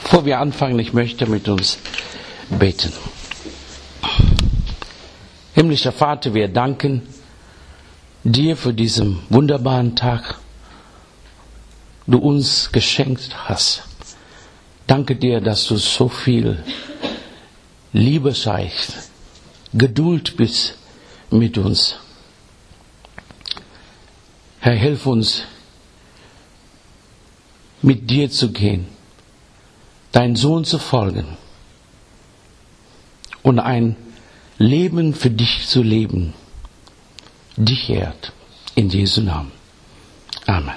Bevor wir anfangen, ich möchte mit uns beten. Himmlischer Vater, wir danken dir für diesen wunderbaren Tag, du uns geschenkt hast. Danke dir, dass du so viel Liebe zeigst, Geduld bist mit uns. Herr, hilf uns, mit dir zu gehen, deinen Sohn zu folgen und ein Leben für dich zu leben. Dich ehrt. In Jesu Namen. Amen.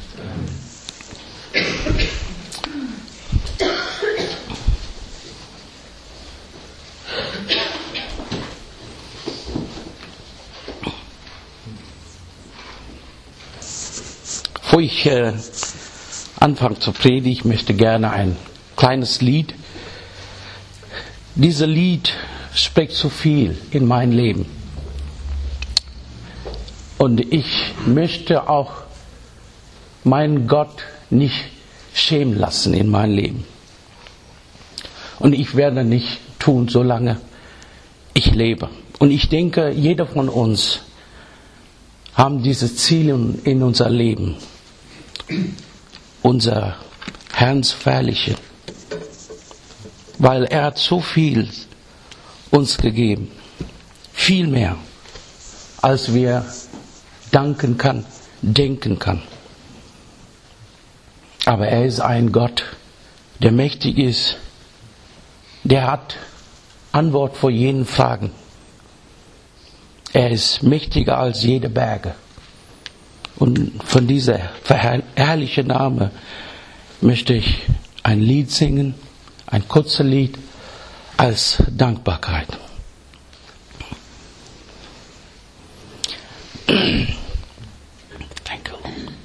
Bevor ich anfange zu predigen, ich möchte gerne ein kleines Lied. Dieses Lied spricht so viel in mein Leben. Und ich möchte auch meinen Gott nicht schämen lassen in mein Leben. Und ich werde nicht tun, solange ich lebe. Und ich denke, jeder von uns haben diese Ziele in unser Leben. Unser Herrn zu verherrlichen. Weil er hat so viel uns gegeben. Viel mehr, als wir danken kann, denken kann. Aber er ist ein Gott, der mächtig ist. Der hat Antwort vor jeden Fragen. Er ist mächtiger als jede Berge. Und von dieser herrlichen Name möchte ich ein Lied singen, ein kurzes Lied als Dankbarkeit. Thank you.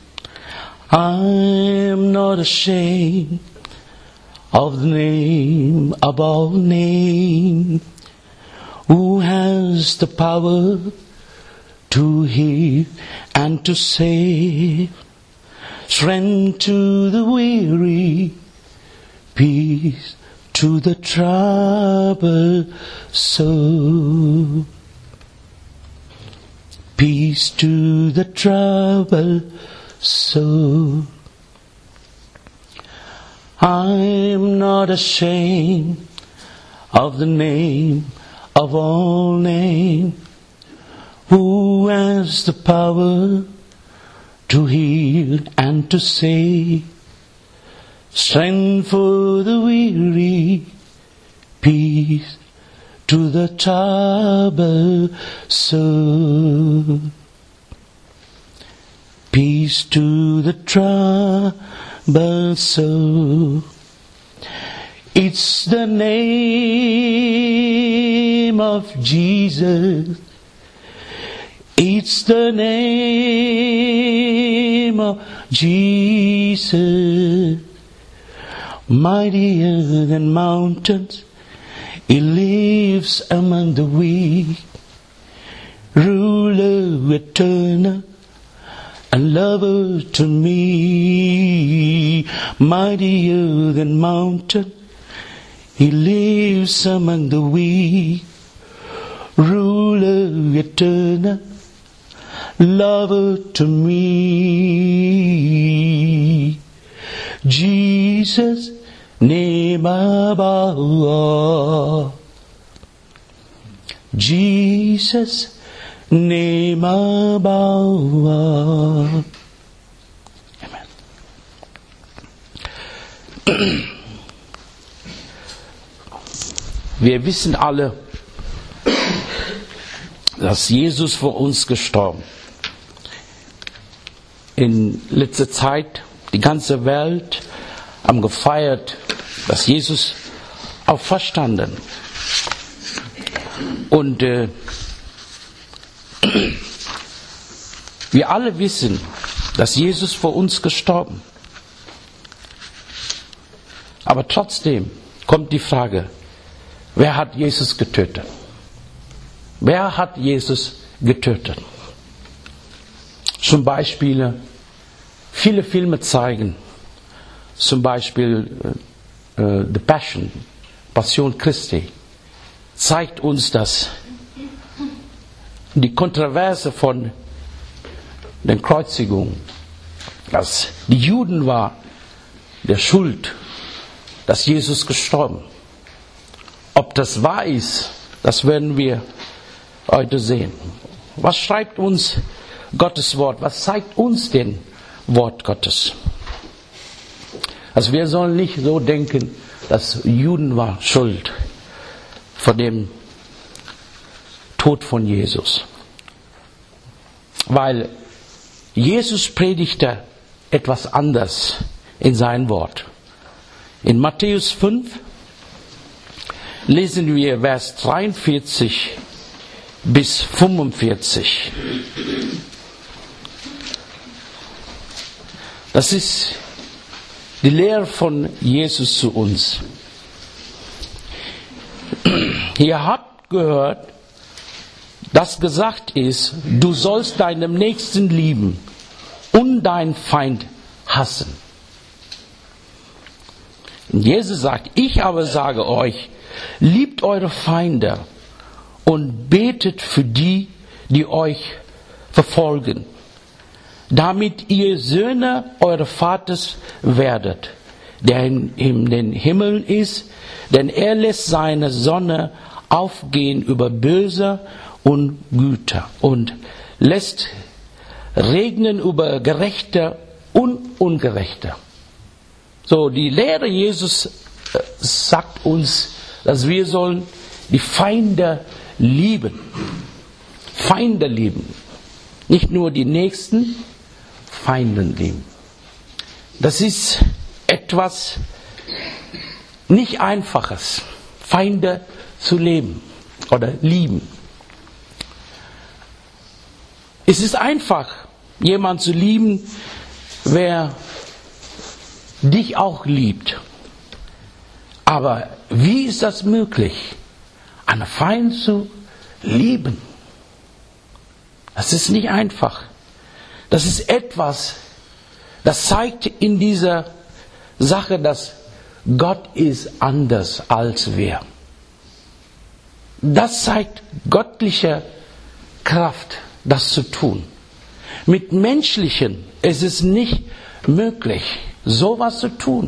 I am not ashamed of the name above name, who has the power to heal and to save, strength to the weary, peace to the troubled soul. Peace to the troubled soul. I'm not ashamed of the name of all names, who has the power to heal and to save, strength for the weary, peace to the troubled soul. Peace to the troubled soul. It's the name of Jesus. It's the name of Jesus. Mightier than mountains, He lives among the weak. Ruler eternal, a lover to me. Mightier than mountains, He lives among the weak. Ruler eternal, lover to me. Jesus, name above all. Jesus, name above all. Amen. Wir wissen alle, dass Jesus für uns gestorben ist. In letzter Zeit, die ganze Welt haben gefeiert, dass Jesus auferstanden. Und wir alle wissen, dass Jesus für uns gestorben ist. Aber trotzdem kommt die Frage, wer hat Jesus getötet? Wer hat Jesus getötet? Zum Beispiel, viele Filme zeigen, zum Beispiel the Passion Christi, zeigt uns, dass die Kontroverse von der Kreuzigung, dass die Juden war der Schuld, dass Jesus gestorben. Ob das wahr ist, das werden wir heute sehen. Was schreibt uns Gottes Wort? Was zeigt uns denn Wort Gottes? Also wir sollen nicht so denken, dass Juden war schuld vor dem Tod von Jesus. Weil Jesus predigte etwas anderes in sein Wort. In Matthäus 5 lesen wir Vers 43 bis 45. Das ist die Lehre von Jesus zu uns. Ihr habt gehört, dass gesagt ist, du sollst deinem Nächsten lieben und deinen Feind hassen. Jesus sagt, ich aber sage euch, liebt eure Feinde und betet für die, die euch verfolgen, damit ihr Söhne eures Vaters werdet, der in den Himmeln ist, denn er lässt seine Sonne aufgehen über Böse und Güter und lässt regnen über Gerechte und Ungerechte. So, die Lehre Jesus sagt uns, dass wir sollen die Feinde lieben. Feinde lieben. Nicht nur die Nächsten, Feinden lieben. Das ist etwas nicht Einfaches, Feinde zu leben oder lieben. Es ist einfach, jemanden zu lieben, wer dich auch liebt. Aber wie ist das möglich, einen Feind zu lieben? Das ist nicht einfach. Das ist etwas, das zeigt in dieser Sache, dass Gott ist anders als wir. Das zeigt göttliche Kraft, das zu tun. Mit menschlichen ist es nicht möglich, sowas zu tun.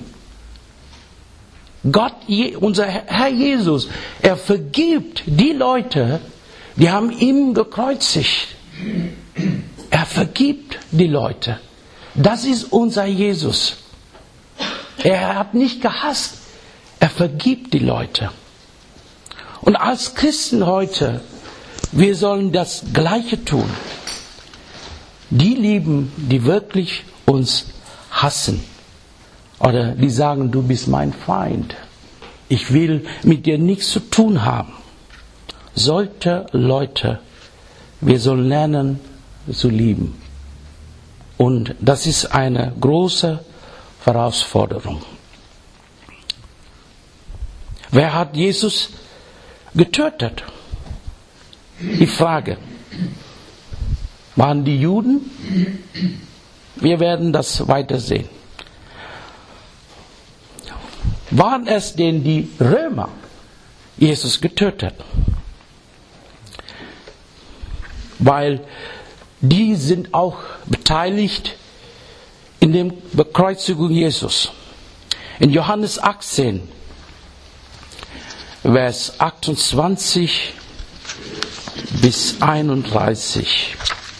Gott, unser Herr Jesus, er vergibt die Leute, die haben ihn gekreuzigt. Er vergibt die Leute. Das ist unser Jesus. Er hat nicht gehasst. Er vergibt die Leute. Und als Christen heute, wir sollen das Gleiche tun. Die lieben, die wirklich uns hassen. Oder die sagen, du bist mein Feind. Ich will mit dir nichts zu tun haben. Solche Leute, wir sollen lernen zu lieben. Und das ist eine große Herausforderung. Wer hat Jesus getötet? Die Frage. Waren die Juden? Wir werden das weiter sehen. Waren es denn die Römer, Jesus getötet? Weil die sind auch beteiligt in der Bekreuzigung Jesus. In Johannes 18, Vers 28 bis 31.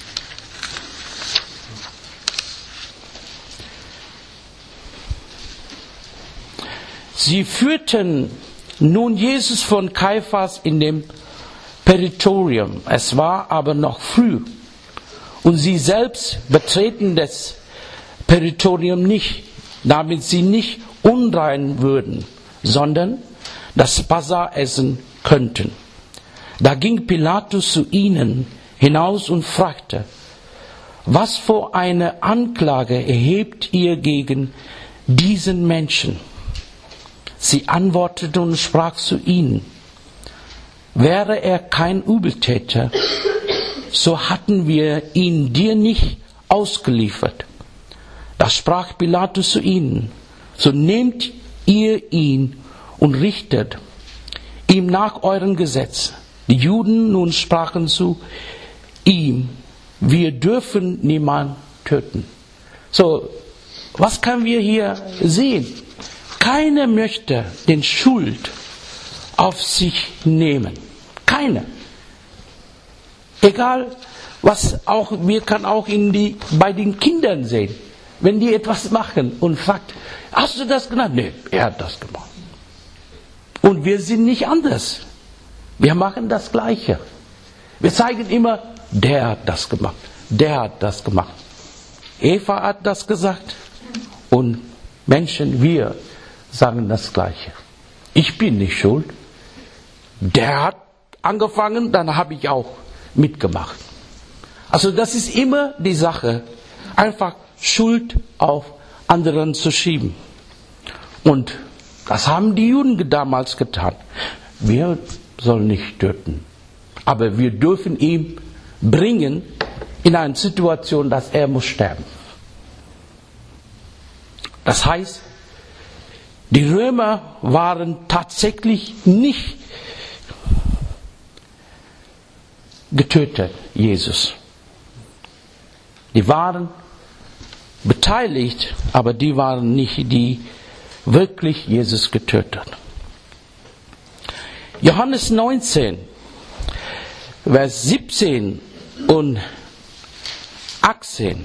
Sie führten nun Jesus von Kaiphas in dem Prätorium. Es war aber noch früh. Und sie selbst betreten das Prätorium nicht, damit sie nicht unrein würden, sondern das Passa essen könnten. Da ging Pilatus zu ihnen hinaus und fragte, was für eine Anklage erhebt ihr gegen diesen Menschen? Sie antwortete und sprach zu ihnen, wäre er kein Übeltäter, so hatten wir ihn dir nicht ausgeliefert. Da sprach Pilatus zu ihnen, so nehmt ihr ihn und richtet ihm nach eurem Gesetz. Die Juden nun sprachen zu ihm, wir dürfen niemanden töten. So, was können wir hier sehen? Keiner möchte den Schuld auf sich nehmen. Keiner. Egal, was auch, wir können auch bei den Kindern sehen. Wenn die etwas machen und fragt, hast du das gemacht? Nee, er hat das gemacht. Und wir sind nicht anders. Wir machen das Gleiche. Wir zeigen immer, der hat das gemacht. Der hat das gemacht. Eva hat das gesagt. Und Menschen, wir sagen das Gleiche. Ich bin nicht schuld. Der hat angefangen, dann habe ich auch mitgemacht. Also das ist immer die Sache, einfach Schuld auf anderen zu schieben. Und das haben die Juden damals getan. Wir sollen nicht töten. Aber wir dürfen ihn bringen in eine Situation, dass er muss sterben. Das heißt, die Römer waren tatsächlich nicht getötet, Jesus. Die waren beteiligt, aber die waren nicht die wirklich Jesus getötet. Johannes 19, Vers 17 und 18.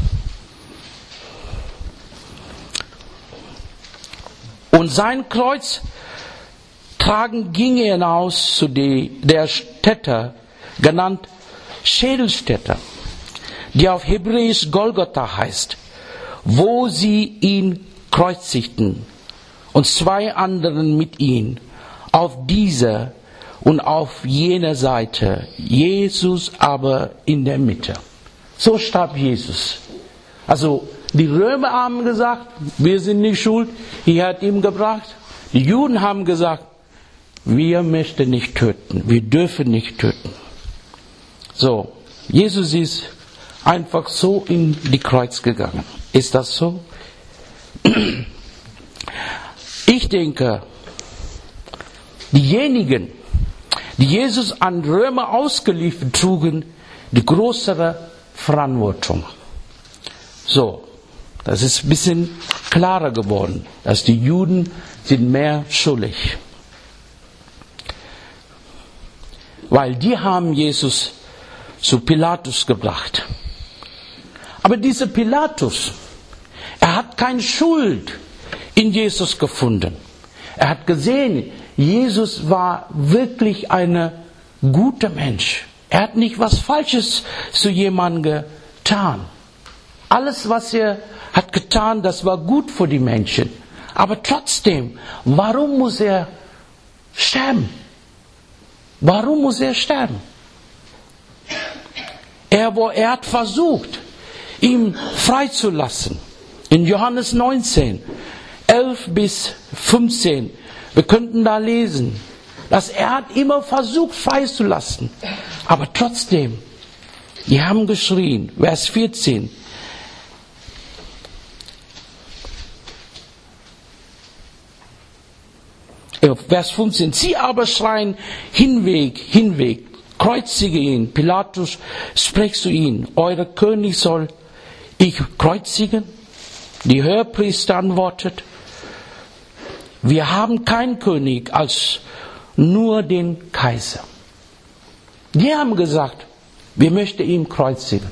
Und sein Kreuz tragen ging er hinaus zu der Stätte, genannt Schädelstätte, die auf Hebräisch Golgotha heißt, wo sie ihn kreuzigten und zwei anderen mit ihm, auf dieser und auf jener Seite, Jesus aber in der Mitte. So starb Jesus. Also die Römer haben gesagt, wir sind nicht schuld, er hat ihn gebracht. Die Juden haben gesagt, wir möchten nicht töten, wir dürfen nicht töten. So, Jesus ist einfach so in die Kreuz gegangen. Ist das so? Ich denke, diejenigen, die Jesus an Römer ausgeliefert trugen, die größere Verantwortung. So, das ist ein bisschen klarer geworden, dass die Juden sind mehr schuldig. Weil die haben Jesus zu Pilatus gebracht. Aber dieser Pilatus, er hat keine Schuld in Jesus gefunden. Er hat gesehen, Jesus war wirklich ein guter Mensch. Er hat nicht was Falsches zu jemandem getan. Alles, was er hat getan, das war gut für die Menschen. Aber trotzdem, warum muss er sterben? Warum muss er sterben? Er hat versucht, ihn freizulassen. In Johannes 19, 11 bis 15, wir könnten da lesen, dass er hat immer versucht, freizulassen. Aber trotzdem, die haben geschrien, Vers 14, Vers 15, sie aber schreien, hinweg, hinweg, kreuzige ihn. Pilatus spricht zu ihnen, euer König soll ich kreuzigen? Die Hohepriester antwortet, wir haben keinen König als nur den Kaiser. Die haben gesagt, wir möchten ihn kreuzigen.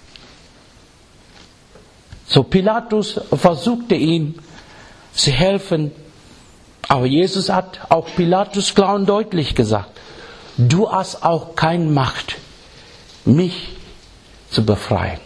So Pilatus versuchte ihm zu helfen, aber Jesus hat auch Pilatus klar und deutlich gesagt, du hast auch keine Macht, mich zu befreien.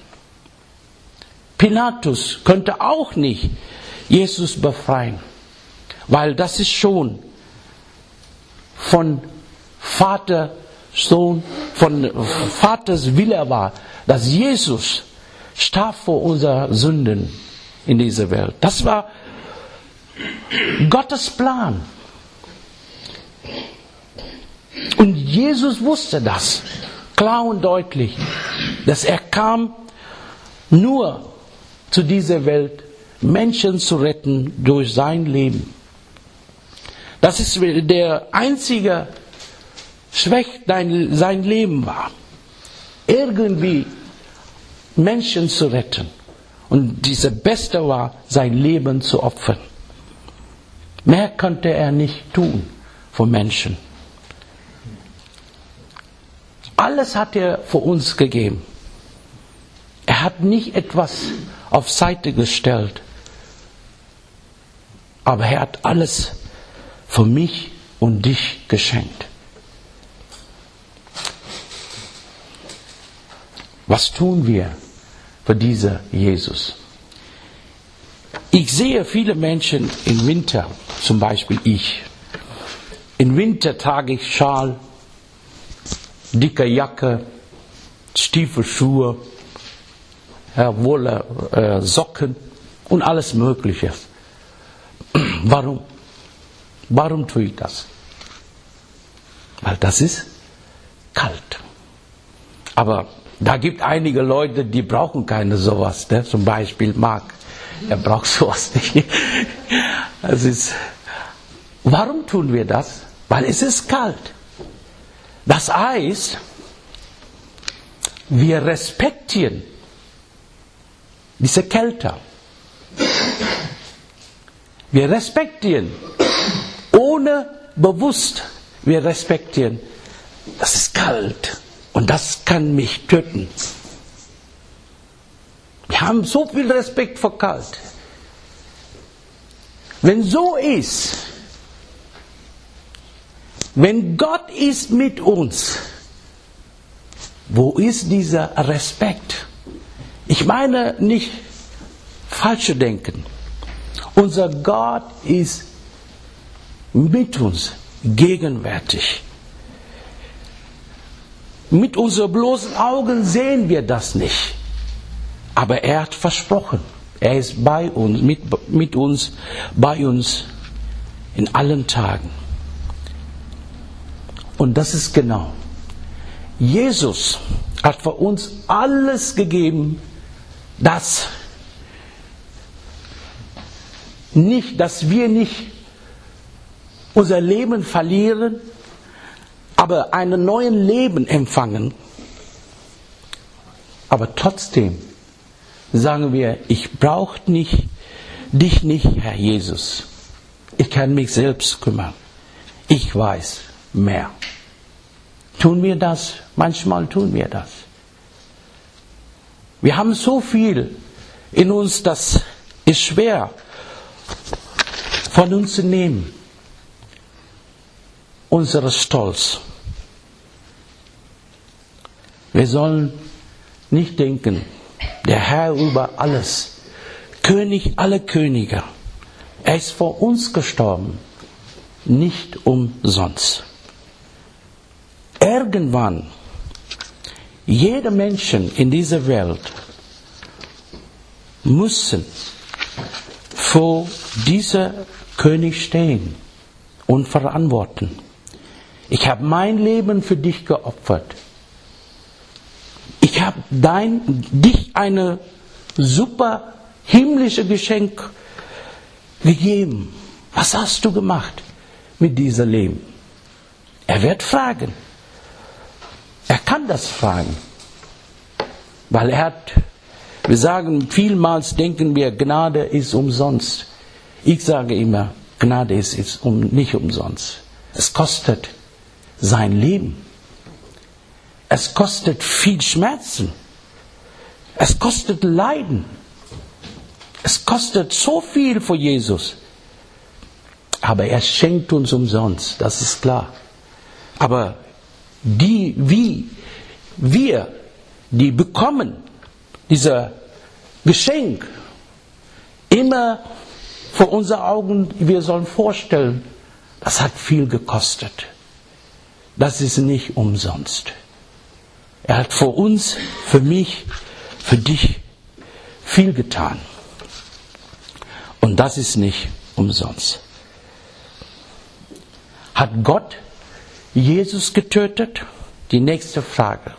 Pilatus könnte auch nicht Jesus befreien, weil das ist schon von Vater, Sohn, von Vaters Wille war, dass Jesus starb vor unseren Sünden in dieser Welt. Das war Gottes Plan. Und Jesus wusste das, klar und deutlich, dass er kam nur zu dieser Welt, Menschen zu retten durch sein Leben. Das ist der einzige Zweck sein Leben war. Irgendwie Menschen zu retten. Und dieser Beste war, sein Leben zu opfern. Mehr konnte er nicht tun für Menschen. Alles hat er für uns gegeben. Er hat nicht etwas auf Seite gestellt. Aber er hat alles für mich und dich geschenkt. Was tun wir für diesen Jesus? Ich sehe viele Menschen im Winter, zum Beispiel ich. Im Winter trage ich Schal, dicke Jacke, Stiefelschuhe, Wolle, Socken und alles Mögliche. Warum? Warum tue ich das? Weil das ist kalt. Aber da gibt einige Leute, die brauchen keine sowas. Ne? Zum Beispiel Marc. Er braucht sowas nicht. Warum tun wir das? Weil es ist kalt. Das heißt, wir respektieren diese Kälte. Wir respektieren, ohne bewusst, wir respektieren, das ist kalt und das kann mich töten. Wir haben so viel Respekt vor kalt. Wenn so ist, wenn Gott ist mit uns, wo ist dieser Respekt? Ich meine nicht falsche Denken. Unser Gott ist mit uns gegenwärtig. Mit unseren bloßen Augen sehen wir das nicht. Aber er hat versprochen, er ist bei uns, mit uns, bei uns in allen Tagen. Und das ist genau. Jesus hat für uns alles gegeben, dass wir nicht unser Leben verlieren, aber ein neues Leben empfangen. Aber trotzdem sagen wir, ich brauche dich nicht, Herr Jesus. Ich kann mich selbst kümmern. Ich weiß mehr. Tun wir das? Manchmal tun wir das. Wir haben so viel in uns, das ist schwer von uns zu nehmen. Unser Stolz. Wir sollen nicht denken, der Herr über alles, König aller Könige, er ist vor uns gestorben, nicht umsonst. Irgendwann, jeder Mensch in dieser Welt müssen vor dieser König stehen und verantworten. Ich habe mein Leben für dich geopfert. Ich habe dich eine super himmlische Geschenk gegeben. Was hast du gemacht mit diesem Leben? Er wird fragen. Er kann das fragen. Weil wir sagen, vielmals denken wir, Gnade ist umsonst. Ich sage immer, Gnade ist nicht umsonst. Es kostet sein Leben. Es kostet viel Schmerzen. Es kostet Leiden. Es kostet so viel für Jesus. Aber er schenkt uns umsonst, das ist klar. Aber die bekommen dieser Geschenk immer vor unseren Augen, wir sollen vorstellen, das hat viel gekostet. Das ist nicht umsonst. Er hat für uns, für mich, für dich viel getan. Und das ist nicht umsonst. Hat Gott Jesus getötet? Die nächste Frage.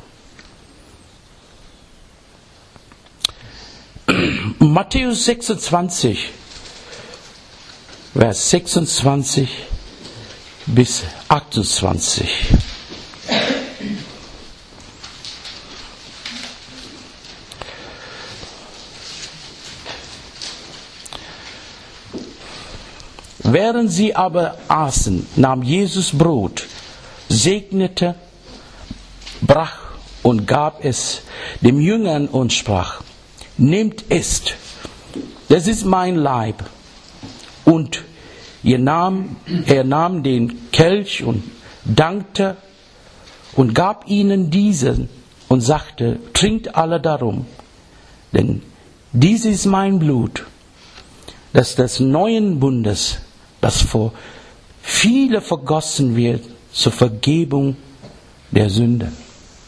Matthäus 26, Vers 26 bis 28. Während sie aber aßen, nahm Jesus Brot, segnete, brach und gab es dem Jüngern und sprach: Nehmt, esst, das ist mein Leib. Und er nahm den Kelch und dankte und gab ihnen diesen und sagte: Trinkt alle darum, denn dies ist mein Blut, das des neuen Bundes, das vor viele vergossen wird zur Vergebung der Sünden.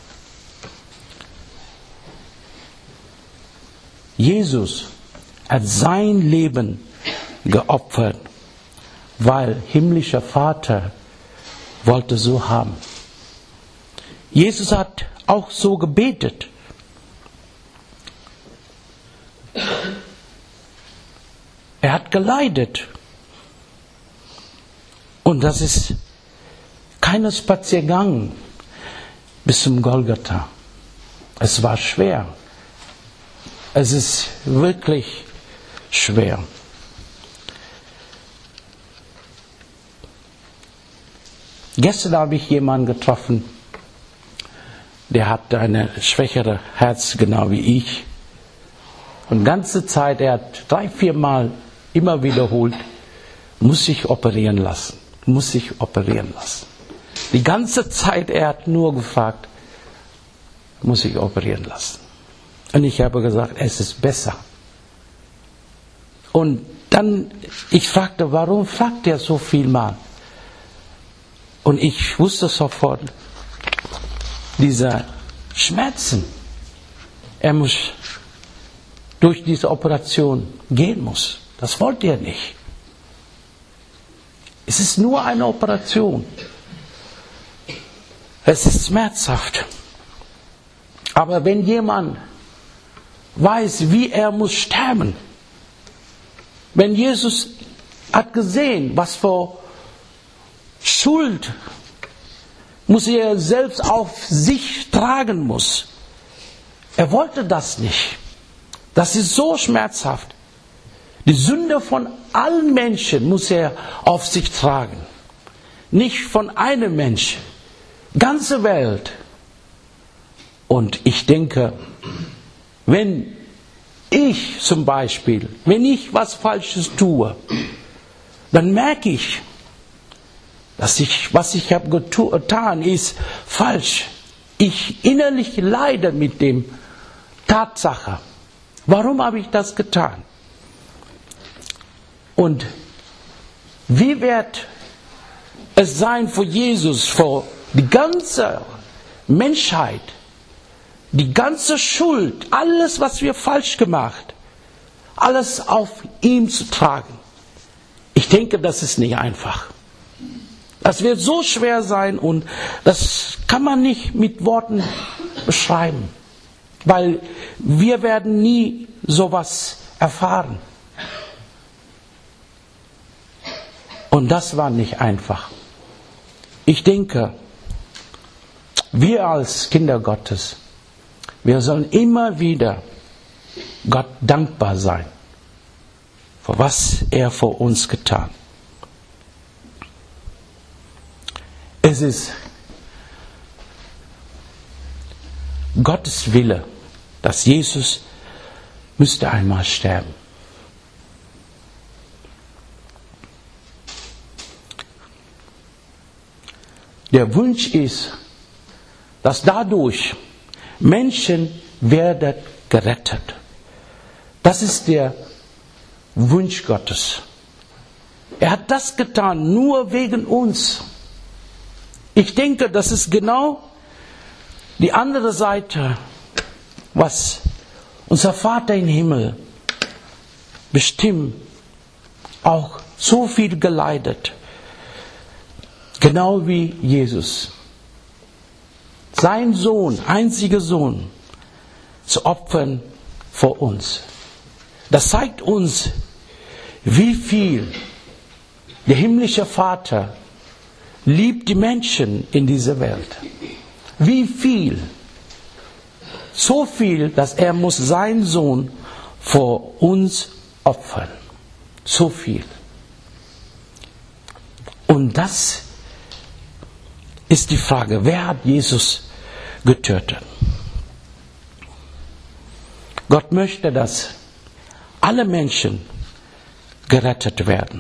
Jesus hat sein Leben geopfert, weil himmlischer Vater wollte so haben. Jesus hat auch so gebetet. Er hat geleidet. Und das ist kein Spaziergang bis zum Golgatha. Es war schwer. Es ist wirklich schwer. Gestern habe ich jemanden getroffen, der hat ein schwächeres Herz, genau wie ich. Und die ganze Zeit, er hat 3-4 Mal immer wiederholt, muss sich operieren lassen. Muss sich operieren lassen. Die ganze Zeit, er hat nur gefragt, muss ich operieren lassen. Und ich habe gesagt, es ist besser. Und dann, ich fragte, warum fragt er so viel mal? Und ich wusste sofort, diese Schmerzen, er muss durch diese Operation gehen muss. Das wollte er nicht. Es ist nur eine Operation. Es ist schmerzhaft. Aber wenn jemand weiß, wie er muss sterben, wenn Jesus hat gesehen, was für Schuld muss er selbst auf sich tragen muss. Er wollte das nicht. Das ist so schmerzhaft. Die Sünde von allen Menschen muss er auf sich tragen. Nicht von einem Menschen. Ganze Welt. Und ich denke, wenn ich zum Beispiel, wenn ich was Falsches tue, dann merke ich, dass was ich habe getan, ist falsch. Ich innerlich leide mit dem Tatsache. Warum habe ich das getan? Und wie wird es sein für Jesus, für die ganze Menschheit, die ganze Schuld, alles, was wir falsch gemacht, alles auf ihm zu tragen? Ich denke, das ist nicht einfach. Das wird so schwer sein und das kann man nicht mit Worten beschreiben, weil wir werden nie sowas erfahren. Und das war nicht einfach. Ich denke, wir als Kinder Gottes, wir sollen immer wieder Gott dankbar sein, für was er für uns getan hat. Es ist Gottes Wille, dass Jesus müsste einmal sterben. Der Wunsch ist, dass dadurch Menschen werden gerettet. Das ist der Wunsch Gottes. Er hat das getan, nur wegen uns. Ich denke, das ist genau die andere Seite, was unser Vater im Himmel bestimmt auch so viel geleidet. Genau wie Jesus. Sein Sohn, einziger Sohn, zu opfern für uns. Das zeigt uns, wie viel der himmlische Vater liebt die Menschen in dieser Welt. Wie viel? So viel, dass er muss seinen Sohn vor uns opfern. So viel. Und das ist die Frage, wer hat Jesus getötet? Gott möchte, dass alle Menschen gerettet werden.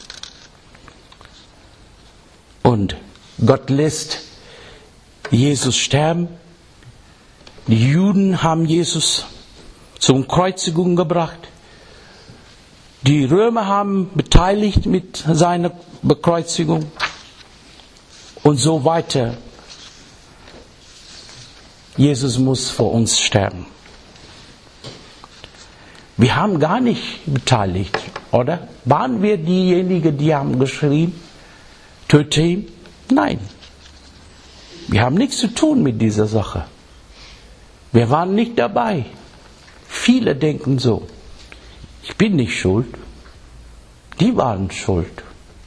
Und Gott lässt Jesus sterben. Die Juden haben Jesus zur Kreuzigung gebracht. Die Römer haben beteiligt mit seiner Bekreuzigung. Und so weiter. Jesus muss für uns sterben. Wir haben gar nicht beteiligt, oder? Waren wir diejenigen, die haben geschrien, töte ihn? Nein. Wir haben nichts zu tun mit dieser Sache. Wir waren nicht dabei. Viele denken so. Ich bin nicht schuld. Die waren schuld.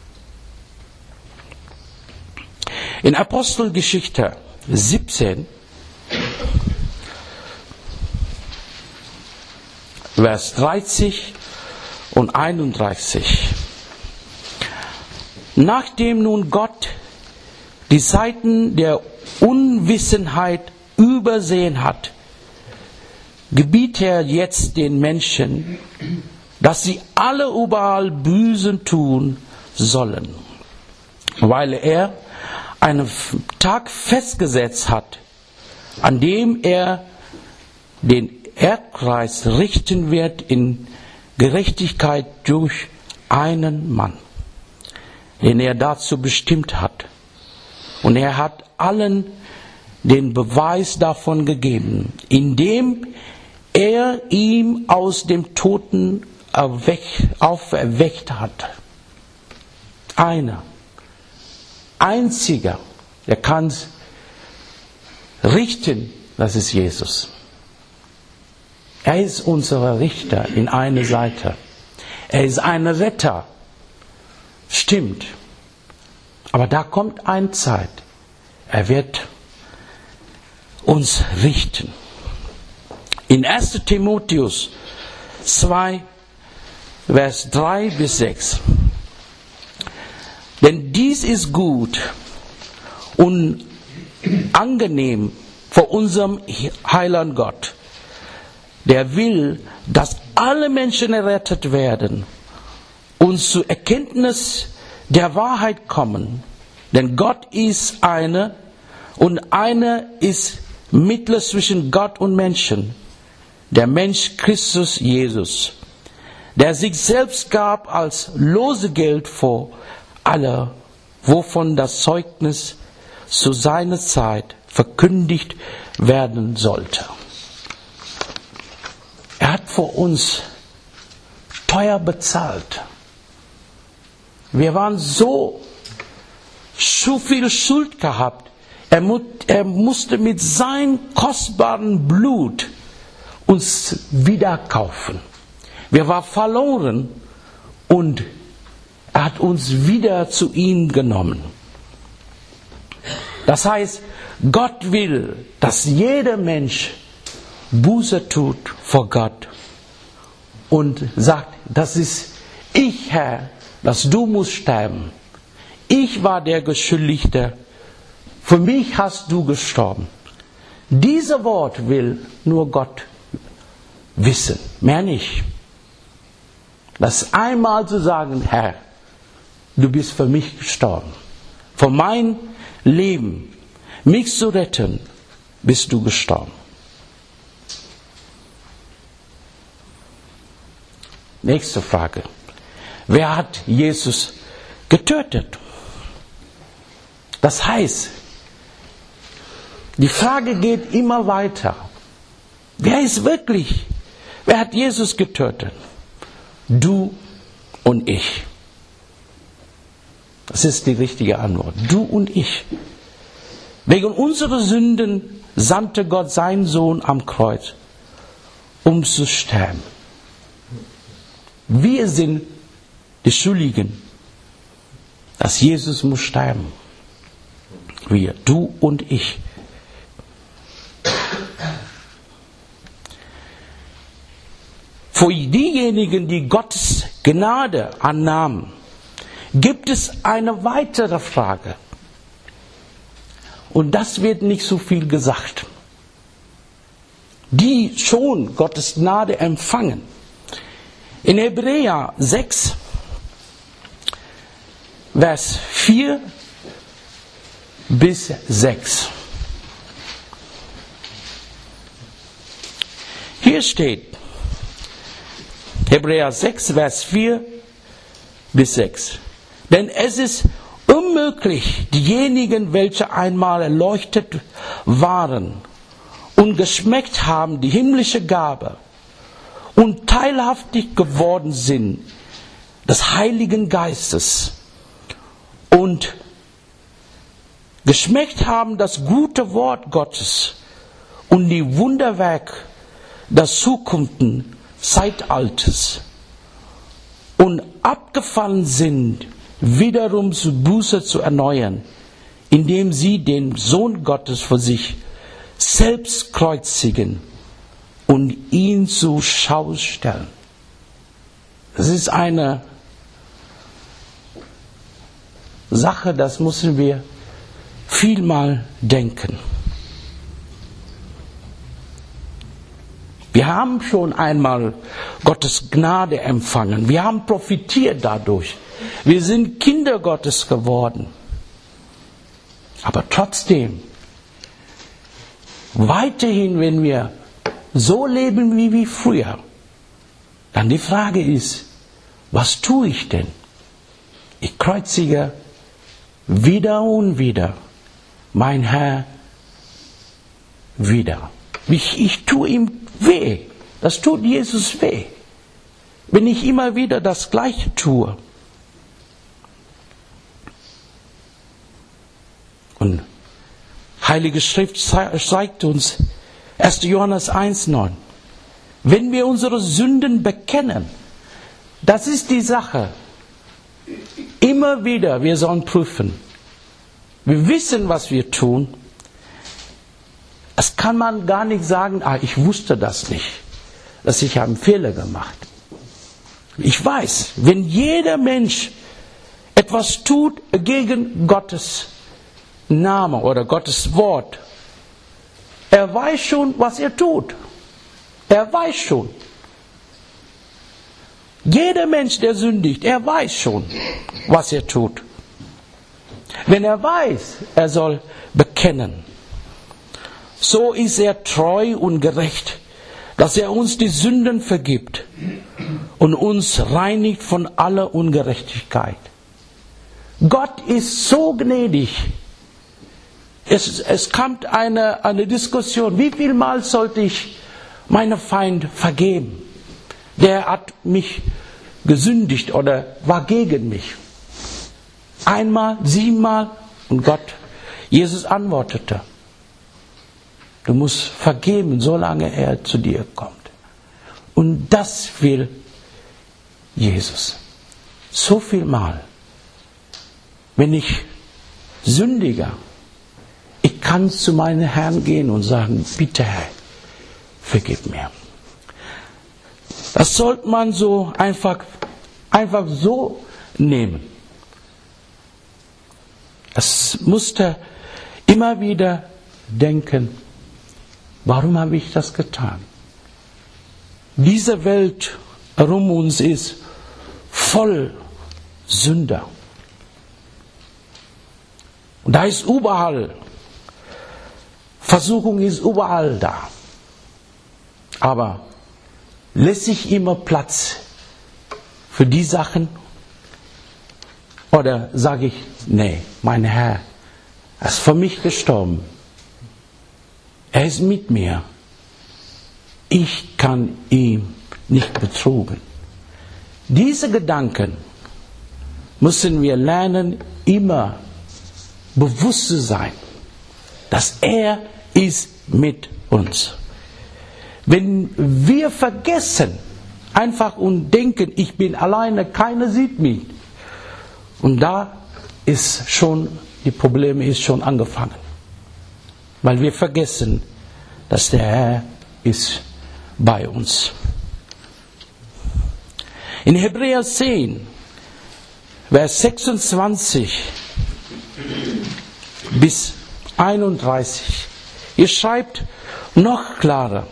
In Apostelgeschichte 17, Vers 30 und 31. Nachdem nun Gott die Zeiten der Unwissenheit übersehen hat, gebiet er jetzt den Menschen, dass sie alle überall Bußen tun sollen, weil er einen Tag festgesetzt hat, an dem er den Erdkreis richten wird in Gerechtigkeit durch einen Mann, den er dazu bestimmt hat. Und er hat allen den Beweis davon gegeben, indem er ihn aus dem Toten auferweckt hat. Einer, einziger, der kann richten, das ist Jesus. Er ist unser Richter in einer Seite. Er ist ein Retter. Stimmt. Aber da kommt eine Zeit. Er wird uns richten. In 1. Timotheus 2, Vers 3 bis 6. Denn dies ist gut und angenehm vor unserem Heiland Gott. Der will, dass alle Menschen errettet werden und zur Erkenntnis der Wahrheit kommen. Denn Gott ist eine und eine ist Mittler zwischen Gott und Menschen, der Mensch Christus Jesus, der sich selbst gab als Losegeld für alle, wovon das Zeugnis zu seiner Zeit verkündigt werden sollte. Er hat für uns teuer bezahlt. Wir waren so viel Schuld gehabt. Er musste mit seinem kostbaren Blut uns wieder kaufen. Wir waren verloren und er hat uns wieder zu ihm genommen. Das heißt, Gott will, dass jeder Mensch Buße tut vor Gott und sagt, das ist ich, Herr, dass du musst sterben. Ich war der Geschuldigte. Für mich hast du gestorben. Dieses Wort will nur Gott wissen, mehr nicht. Das einmal zu sagen, Herr, du bist für mich gestorben. Für mein Leben, mich zu retten, bist du gestorben. Nächste Frage. Wer hat Jesus getötet? Das heißt, die Frage geht immer weiter. Wer hat Jesus getötet? Du und ich. Das ist die richtige Antwort. Du und ich. Wegen unserer Sünden sandte Gott seinen Sohn am Kreuz, um zu sterben. Wir sind die Schuldigen, dass Jesus muss sterben. Wir, du und ich. Für diejenigen, die Gottes Gnade annahmen, gibt es eine weitere Frage. Und das wird nicht so viel gesagt. Die schon Gottes Gnade empfangen. In Hebräer 6, Vers 4 bis 6. Hier steht, Hebräer 6, Vers 4 bis 6. Denn es ist unmöglich, diejenigen, welche einmal erleuchtet waren und geschmeckt haben die himmlische Gabe und teilhaftig geworden sind des Heiligen Geistes und geschmeckt haben das gute Wort Gottes und die Wunderwerke des zukünftigen Zeitalters und abgefallen sind, wiederum zu Buße zu erneuern, indem sie den Sohn Gottes für sich selbst kreuzigen und ihn zur Schau stellen. Das ist eine Sache, das müssen wir vielmal denken. Wir haben schon einmal Gottes Gnade empfangen. Wir haben profitiert dadurch. Wir sind Kinder Gottes geworden. Aber trotzdem, weiterhin, wenn wir so leben wie früher, dann die Frage ist, was tue ich denn? Ich kreuzige wieder und wieder mein Herr wieder. Ich tue ihm weh. Das tut Jesus weh. Wenn ich immer wieder das Gleiche tue. Und Heilige Schrift zeigt uns, 1. Johannes 1,9. Wenn wir unsere Sünden bekennen, das ist die Sache. Immer wieder, wir sollen prüfen. Wir wissen, was wir tun. Es kann man gar nicht sagen, ich wusste das nicht, dass ich einen Fehler gemacht. Ich weiß, wenn jeder Mensch etwas tut gegen Gottes Name oder Gottes Wort, er weiß schon, was er tut. Er weiß schon. Jeder Mensch, der sündigt, er weiß schon, was er tut. Wenn er weiß, er soll bekennen, so ist er treu und gerecht, dass er uns die Sünden vergibt und uns reinigt von aller Ungerechtigkeit. Gott ist so gnädig. Es kommt eine Diskussion, wie viel Mal sollte ich meinem Feind vergeben? Der hat mich gesündigt oder war gegen mich. Einmal, 7-mal und Jesus antwortete, du musst vergeben, solange er zu dir kommt. Und das will Jesus. So viel Mal. Wenn ich sündige, ich kann zu meinem Herrn gehen und sagen, bitte Herr, vergib mir. Das sollte man so einfach so nehmen. Es musste immer wieder denken, warum habe ich das getan? Diese Welt herum uns ist voll Sünder. Und da ist überall, Versuchung ist überall da. Aber lässt sich immer Platz für die Sachen? Oder sage ich, nee, mein Herr ist für mich gestorben. Er ist mit mir. Ich kann ihn nicht betrügen. Diese Gedanken müssen wir lernen, immer bewusst zu sein, dass er ist mit uns. Wenn wir vergessen, einfach und denken, ich bin alleine, keiner sieht mich. Und da ist schon die Probleme ist schon angefangen. Weil wir vergessen, dass der Herr ist bei uns. In Hebräer 10, Vers 26 bis 31, ihr schreibt noch klarer.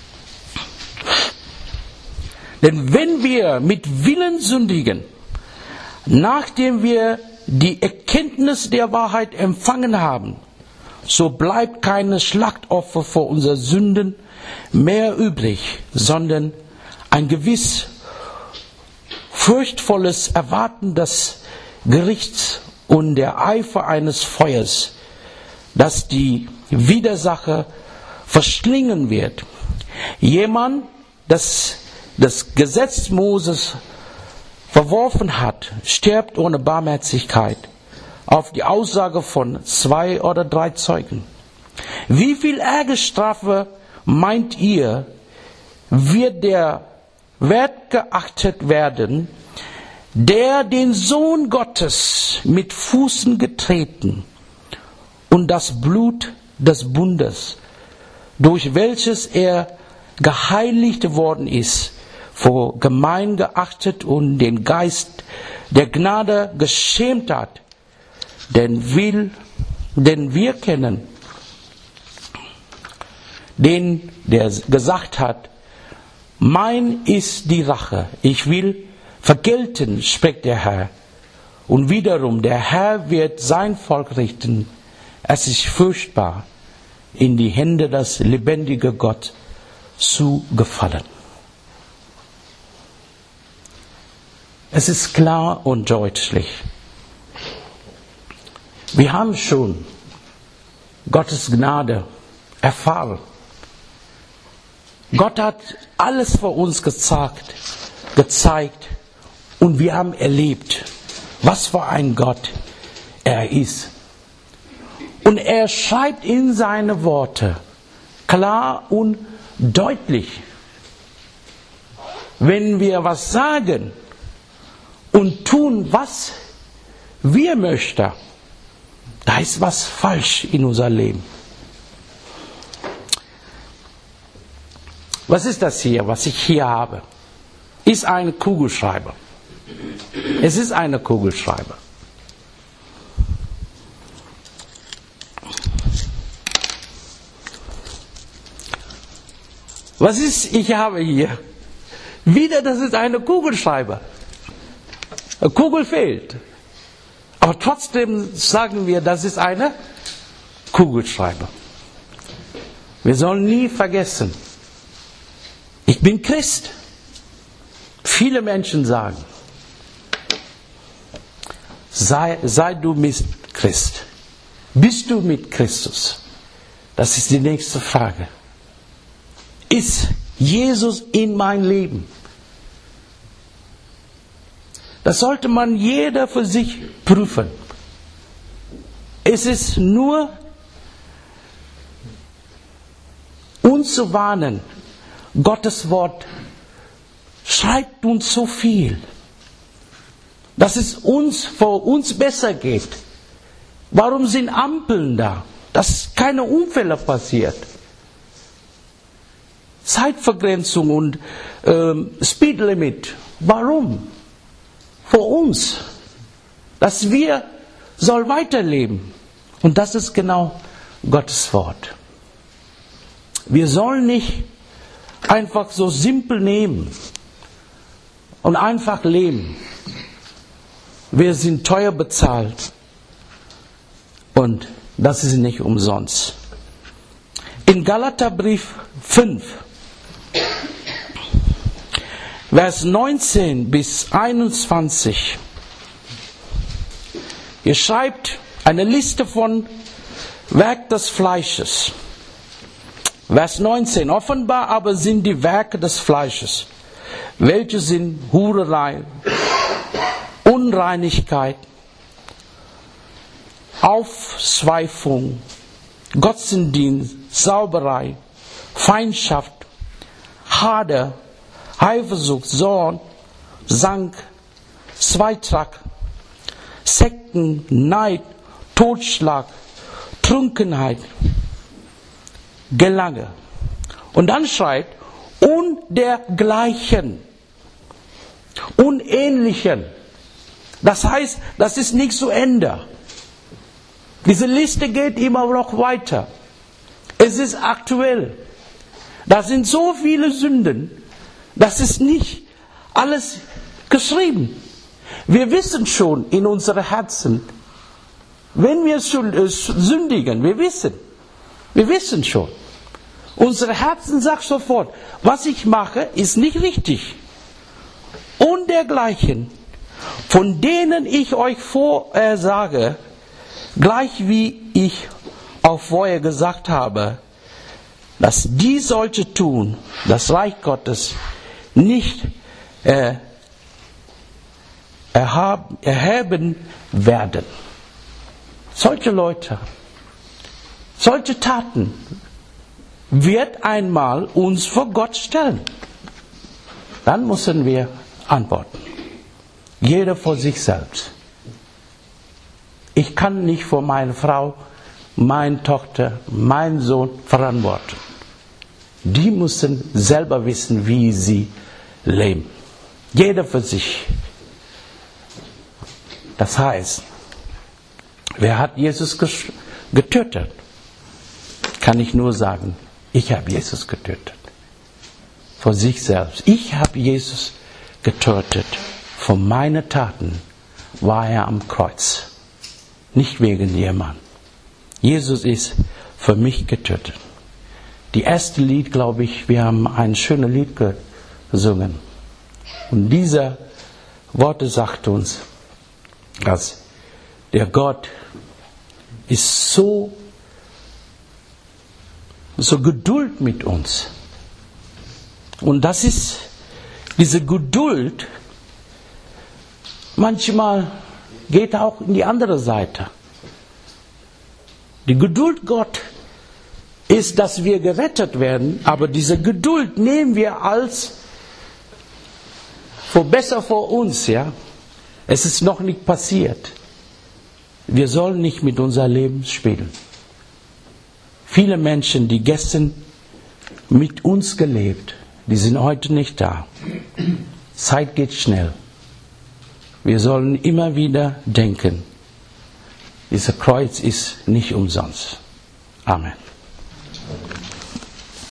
Denn wenn wir mit Willen sündigen, nachdem wir die Erkenntnis der Wahrheit empfangen haben, so bleibt keine Schlachtopfer für unsere Sünden mehr übrig, sondern ein gewiss furchtvolles Erwarten des Gerichts und der Eifer eines Feuers, das die Widersacher verschlingen wird. Jemand, das Gesetz Moses verworfen hat, stirbt ohne Barmherzigkeit auf die Aussage von 2 oder 3 Zeugen. Wie viel Ärgerstrafe meint ihr, wird der wert geachtet werden, der den Sohn Gottes mit Füßen getreten und das Blut des Bundes, durch welches er geheiligt worden ist, vor gemein geachtet und den Geist der Gnade geschämt hat, denn wir kennen den, der gesagt hat, mein ist die Rache, ich will vergelten, spricht der Herr. Und wiederum, der Herr wird sein Volk richten. Es ist furchtbar, in die Hände des lebendigen Gott zu gefallen. Es ist klar und deutlich. Wir haben schon Gottes Gnade erfahren. Gott hat alles für uns gezeigt und wir haben erlebt, was für ein Gott er ist. Und er schreibt in seine Worte klar und deutlich, wenn wir was sagen und tun, was wir möchten, da ist was falsch in unser Leben. Was ist das hier, was ich hier habe? Ist ein Kugelschreiber. Es ist eine Kugelschreiber. Was ist, ich habe hier? Wieder, das ist eine Kugelschreiber. Eine Kugel fehlt. Aber trotzdem sagen wir, das ist eine Kugelschreiber. Wir sollen nie vergessen, ich bin Christ. Viele Menschen sagen, sei du mit Christ. Bist du mit Christus? Das ist die nächste Frage. Ist Jesus in mein Leben? Das sollte man jeder für sich prüfen. Es ist nur uns zu warnen. Gottes Wort schreibt uns so viel, dass es vor uns besser geht. Warum sind Ampeln da? Dass keine Unfälle passiert. Zeitvergrenzung und Speedlimit. Warum? Für uns. Dass wir soll weiterleben. Und das ist genau Gottes Wort. Wir sollen nicht einfach so simpel nehmen und einfach leben. Wir sind teuer bezahlt und das ist nicht umsonst. In Galaterbrief 5, Vers 19 bis 21, ihr schreibt eine Liste von Werk des Fleisches. Vers 19. Offenbar aber sind die Werke des Fleisches, welche sind Hurerei, Unreinigkeit, Aufzweifung, Götzendienst, Sauberei, Feindschaft, Hader, Eifersucht, Zorn, Zank, Zweitrach, Sekten, Neid, Totschlag, Trunkenheit, Gelange. Und dann schreibt, und dergleichen, unähnlichen. Das heißt, das ist nicht zu Ende. Diese Liste geht immer noch weiter. Es ist aktuell. Da sind so viele Sünden, das ist nicht alles geschrieben. Wir wissen schon in unseren Herzen, wenn wir sündigen, wir wissen schon. Unsere Herzen sagt sofort, was ich mache, ist nicht richtig. Und dergleichen, von denen ich euch vorsage, gleich wie ich auch vorher gesagt habe, dass die solche tun, das Reich Gottes nicht erheben werden. Solche Leute, solche Taten wird einmal uns vor Gott stellen. Dann müssen wir antworten. Jeder vor sich selbst. Ich kann nicht vor meine Frau, meine Tochter, meinen Sohn verantworten. Die müssen selber wissen, wie sie leben. Jeder für sich. Das heißt, wer hat Jesus getötet? Kann ich nur sagen, ich habe Jesus getötet. Vor sich selbst. Ich habe Jesus getötet. Von meinen Taten war er am Kreuz. Nicht wegen jemand. Jesus ist für mich getötet. Die erste Lied, glaube ich, wir haben ein schönes Lied gesungen. Und diese Worte sagt uns, dass der Gott ist so Geduld mit uns. Und das ist diese Geduld, manchmal geht auch in die andere Seite. Die Geduld Gott ist, dass wir gerettet werden, aber diese Geduld nehmen wir als besser vor uns, ja. Es ist noch nicht passiert. Wir sollen nicht mit unserem Leben spielen. Viele Menschen, die gestern mit uns gelebt, die sind heute nicht da. Zeit geht schnell. Wir sollen immer wieder denken, dieser Kreuz ist nicht umsonst. Amen.